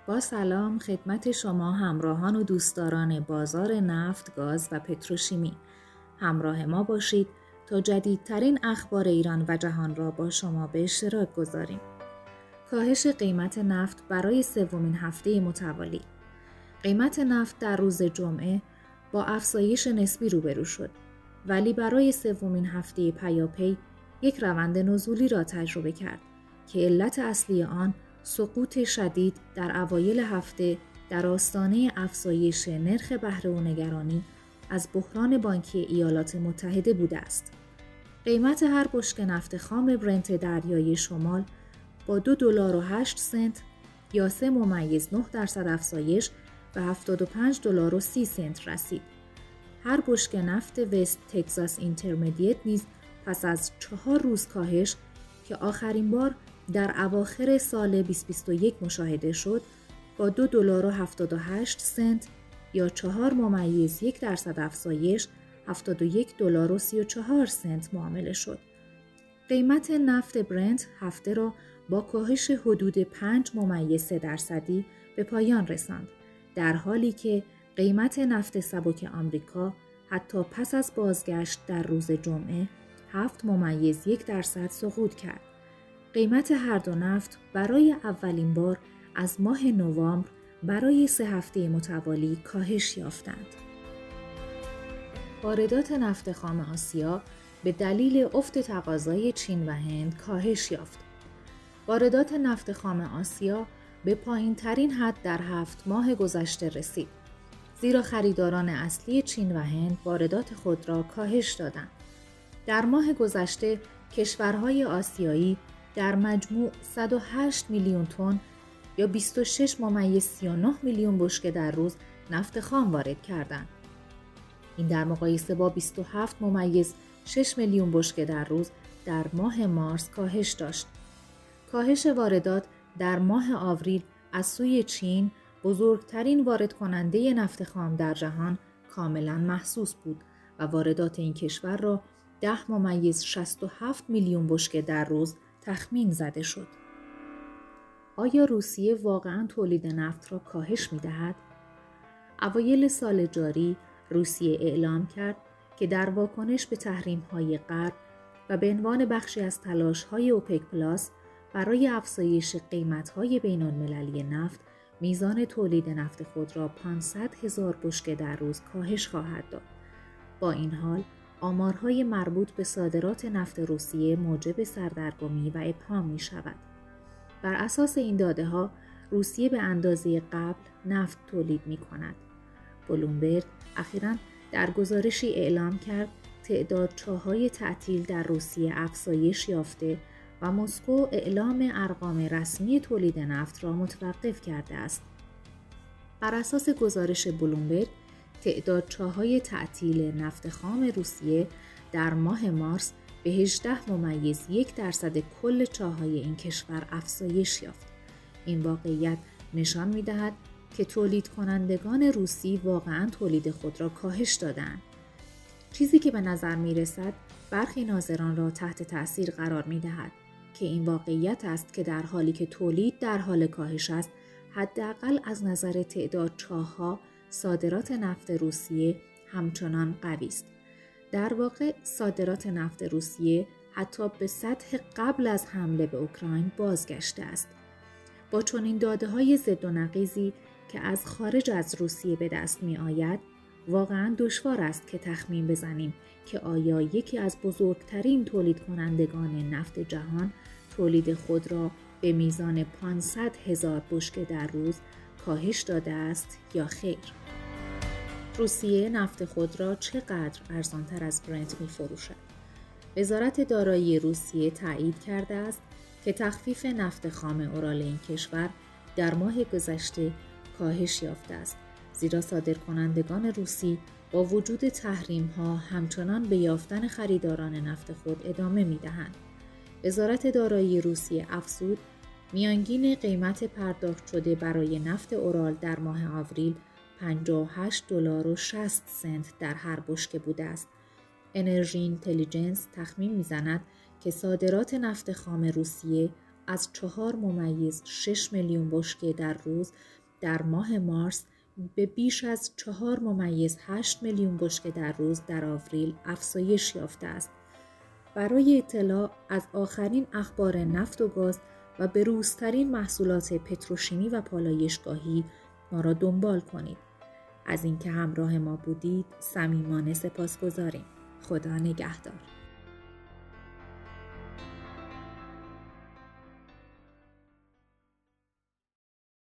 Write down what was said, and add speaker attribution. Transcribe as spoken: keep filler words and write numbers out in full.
Speaker 1: با سلام خدمت شما همراهان و دوستداران بازار نفت، گاز و پتروشیمی. همراه ما باشید تا جدیدترین اخبار ایران و جهان را با شما به اشتراک گذاریم. کاهش قیمت نفت برای سومین هفته متوالی. قیمت نفت در روز جمعه با افزایش نسبی روبرو شد، ولی برای سومین هفته پیاپی یک روند نزولی را تجربه کرد که علت اصلی آن سقوط شدید در اوایل هفته در آستانه افزایش نرخ بهره و نگرانی از بحران بانکی ایالات متحده بوده است. قیمت هر بشکه نفت خام برنت دریای شمال با دو دلار و هشت سنت یا سه ممیز نه درصد افزایش به هفتاد و پنج دلار و سی سنت رسید. هر بشکه نفت وست تگزاس اینترمدیت نیز پس از چهار روز کاهش که آخرین بار در اواخر سال بیست بیست و یک مشاهده شد، با دو دلار و هفتاد و هشت سنت یا چهار ممیز یک درصد افزایش هفتاد و یک دلار و سی و چهار سنت معامله شد. قیمت نفت برنت هفته را با کاهش حدود پنج ممیز سه درصدی به پایان رساند، در حالی که قیمت نفت سبک آمریکا حتی پس از بازگشت در روز جمعه هفت ممیز یک درصد سقوط کرد. قیمت هر دو نفت برای اولین بار از ماه نوامبر برای سه هفته متوالی کاهش یافتند. واردات نفت خام آسیا به دلیل افت تقاضای چین و هند کاهش یافت. واردات نفت خام آسیا به پایین‌ترین حد در هفت ماه گذشته رسید، زیرا خریداران اصلی چین و هند واردات خود را کاهش دادند. در ماه گذشته کشورهای آسیایی در مجموع صد و هشت میلیون تن یا بیست و شش ممیز سی و نه میلیون بشکه در روز نفت خام وارد کردند. این در مقایسه با بیست و هفت ممیز شش میلیون بشکه در روز در ماه مارس کاهش داشت. کاهش واردات در ماه آوریل از سوی چین، بزرگترین وارد کننده نفت خام در جهان، کاملا محسوس بود و واردات این کشور را ده ممیز شصت و هفت میلیون بشکه در روز تخمین زده شد. آیا روسیه واقعاً تولید نفت را کاهش می‌دهد؟ اوایل سال جاری روسیه اعلام کرد که در واکنش به تحریم‌های غرب و به عنوان بخشی از تلاش‌های اوپک پلاس برای افزایش قیمت‌های بین‌المللی نفت، میزان تولید نفت خود را پانصد هزار بشکه در روز کاهش خواهد داد. با این حال، آمارهای مربوط به صادرات نفت روسیه موجب سردرگمی و ابهام می شود. بر اساس این داده‌ها، روسیه به اندازه قبل نفت تولید می کند. بلومبرگ اخیراً در گزارشی اعلام کرد تعداد چاه‌های تعطیل در روسیه افزایش یافته و مسکو اعلام ارقام رسمی تولید نفت را متوقف کرده است. بر اساس گزارش بلومبرگ، تعداد چاه‌های تعطیل نفت خام روسیه در ماه مارس به هجده ممیز یک درصد کل چاه‌های این کشور افزایش یافت. این واقعیت نشان می‌دهد که تولید کنندگان روسی واقعاً تولید خود را کاهش دادند. چیزی که به نظر می‌رسد برخی ناظران را تحت تأثیر قرار می‌دهد که این واقعیت است که در حالی که تولید در حال کاهش است، حداقل از نظر تعداد چاه‌ها صادرات نفت روسیه همچنان قوی است. در واقع صادرات نفت روسیه حتی به سطح قبل از حمله به اوکراین بازگشته است. با چنین داده‌های ضد و نقیضی که از خارج از روسیه به دست می آید، واقعاً دشوار است که تخمین بزنیم که آیا یکی از بزرگترین تولید کنندگان نفت جهان تولید خود را به میزان پانصد هزار بشکه در روز کاهش داده است یا خیر. روسیه نفت خود را چقدر ارزانتر از برنت می فروشد؟ وزارت دارایی روسیه تایید کرده است که تخفیف نفت خام اورال این کشور در ماه گذشته کاهش یافته است، زیرا صادرکنندگان روسی با وجود تحریم‌ها همچنان به یافتن خریداران نفت خود ادامه می‌دهند. وزارت دارایی روسیه افزود میانگین قیمت پرداخت شده برای نفت اورال در ماه آوریل پنجاه و هشت دلار و شصت سنت در هر بشکه بوده است. انرژی اینتلیجنس تخمین می‌زند که صادرات نفت خام روسیه از چهار ممیز شش میلیون بشکه در روز در ماه مارس به بیش از چهار ممیز هشت میلیون بشکه در روز در آوریل افزایش یافته است. برای اطلاع از آخرین اخبار نفت و گاز و بروزترین محصولات پتروشیمی و پالایشگاهی ما را دنبال کنید. از اینکه همراه ما بودید صمیمانه سپاسگزاریم. خدا نگهدار.